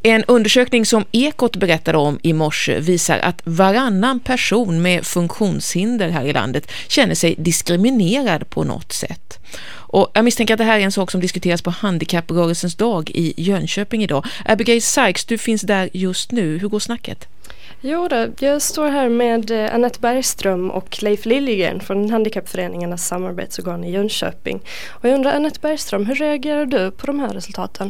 En undersökning som Ekot berättade om i morse visar att varannan person med funktionshinder här i landet känner sig diskriminerad på något sätt. Och jag misstänker att det här är en sak som diskuteras på handikapprörelsens dag i Jönköping idag. Abigail Sykes, du finns där just nu. Hur går snacket? Jo då, jag står här med Annette Bergström och Leif Liljegren från Handikappföreningarnas samarbetsorgan i Jönköping. Och jag undrar, Annette Bergström, hur reagerar du på de här resultaten?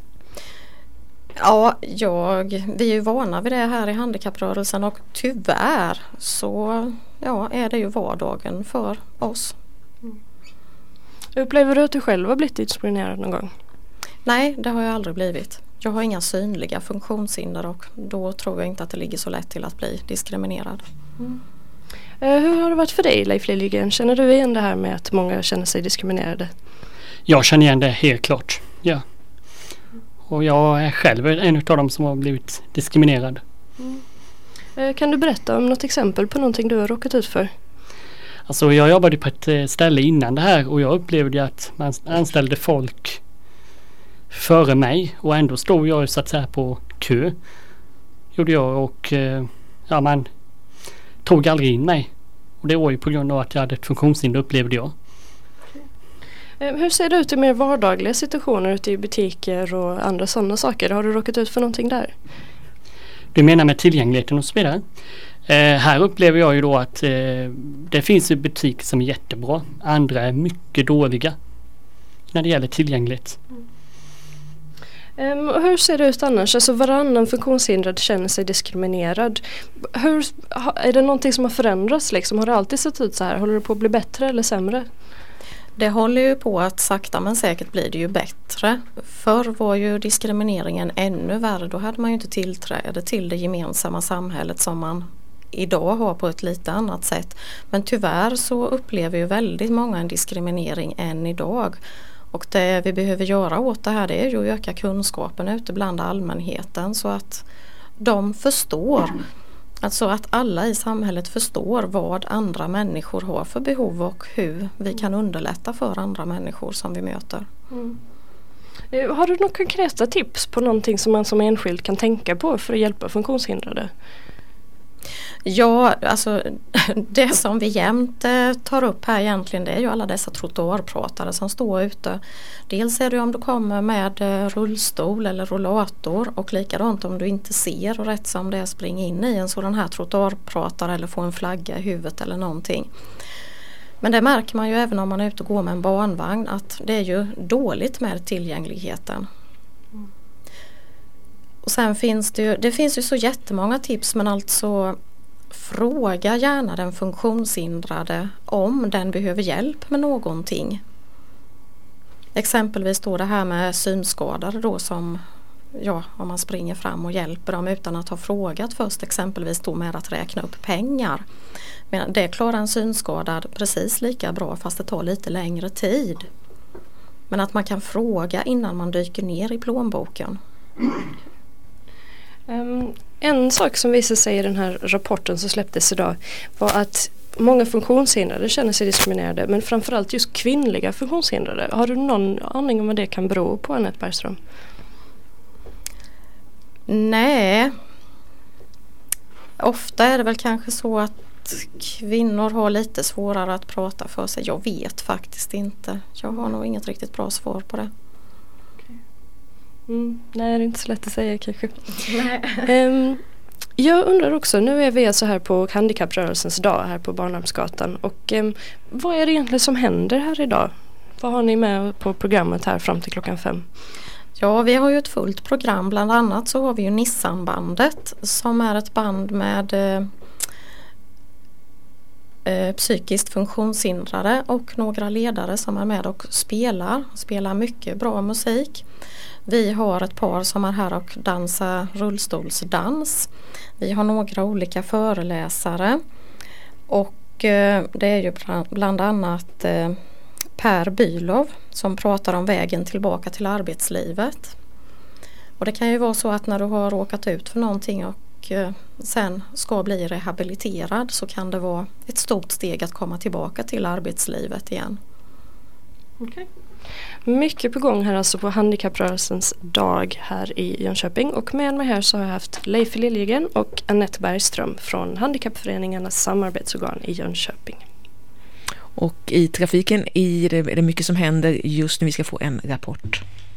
Ja, vi är ju vana vid det här i handikapprörelsen och tyvärr så är det ju vardagen för oss. Upplever du att du själv har blivit diskriminerad någon gång? Nej, det har jag aldrig blivit. Jag har inga synliga funktionshinder och då tror jag inte att det ligger så lätt till att bli diskriminerad. Hur har det varit för dig, Leif Liljegren? Känner du igen det här med att många känner sig diskriminerade? Jag känner igen det helt klart, ja. Och jag är själv en av dem som har blivit diskriminerad. Kan du berätta om något exempel på någonting du har råkat ut för? Alltså jag jobbade på ett ställe innan det här och jag upplevde att man anställde folk före mig och ändå stod jag så att säga på kö. Gjorde jag och man tog aldrig in mig. Och det var ju på grund av att jag hade ett funktionshinder upplevde jag. Hur ser det ut i mer vardagliga situationer ute i butiker och andra sådana saker? Har du råkat ut för någonting där? Du menar med tillgängligheten och så vidare? Här upplever jag ju då att det finns ju butiker som är jättebra. Andra är mycket dåliga när det gäller tillgänglighet. Hur ser det ut annars? Alltså varannan funktionshindrad känner sig diskriminerad. Är det någonting som har förändrats liksom? Har det alltid sett ut så här? Håller det på att bli bättre eller sämre? Det håller ju på att sakta men säkert blir det ju bättre. Förr var ju diskrimineringen ännu värre. Då hade man ju inte tillträde till det gemensamma samhället som man idag har på ett lite annat sätt. Men tyvärr så upplever ju väldigt många en diskriminering än idag. Och det vi behöver göra åt det här det är ju att öka kunskapen ute bland allmänheten så att de förstår. Alltså att alla i samhället förstår vad andra människor har för behov och hur vi kan underlätta för andra människor som vi möter. Har du några konkreta tips på någonting som man som enskild kan tänka på för att hjälpa funktionshindrade? Ja, alltså det som vi jämt tar upp här egentligen det är ju alla dessa trottoarpratare som står ute. Dels är det om du kommer med rullstol eller rollator och likadant om du inte ser och rätt som det är springa in i en sådan här trottoarpratare eller få en flagga i huvudet eller någonting. Men det märker man ju även om man är ute och går med en barnvagn att det är ju dåligt med tillgängligheten. Och sen finns det finns ju så jättemånga tips men alltså fråga gärna den funktionshindrade om den behöver hjälp med någonting. Exempelvis då det här med synskadade då som om man springer fram och hjälper dem utan att ha frågat först exempelvis då med att räkna upp pengar. Men det klarar en synskadad precis lika bra fast det tar lite längre tid. Men att man kan fråga innan man dyker ner i plånboken. En sak som visar sig i den här rapporten som släpptes idag var att många funktionshindrade känner sig diskriminerade men framförallt just kvinnliga funktionshindrade. Har du någon aning om vad det kan bero på, Annette Bergström? Nej. Ofta är det väl kanske så att kvinnor har lite svårare att prata för sig. Jag vet faktiskt inte. Jag har nog inget riktigt bra svar på det. Nej, det är inte så lätt att säga kanske. Jag undrar också, nu är vi alltså här på handikapprörelsens dag här på Barnarpsgatan och vad är det egentligen som händer här idag? Vad har ni med på programmet här fram till 5:00? Ja, vi har ju ett fullt program. Bland annat så har vi ju Nissanbandet som är ett band med psykiskt funktionshindrade och några ledare som är med och spelar mycket bra musik. Vi har ett par som är här och dansar rullstolsdans. Vi har några olika föreläsare och det är ju bland annat Per Bylov som pratar om vägen tillbaka till arbetslivet. Och det kan ju vara så att när du har råkat ut för någonting och sen ska bli rehabiliterad så kan det vara ett stort steg att komma tillbaka till arbetslivet igen. Okej. Mycket på gång här alltså på handikapprörelsens dag här i Jönköping, och med mig här så har jag haft Leif Liljegren och Annette Bergström från Handikappföreningarnas samarbetsorgan i Jönköping. Och i trafiken är det mycket som händer just nu. Vi ska få en rapport.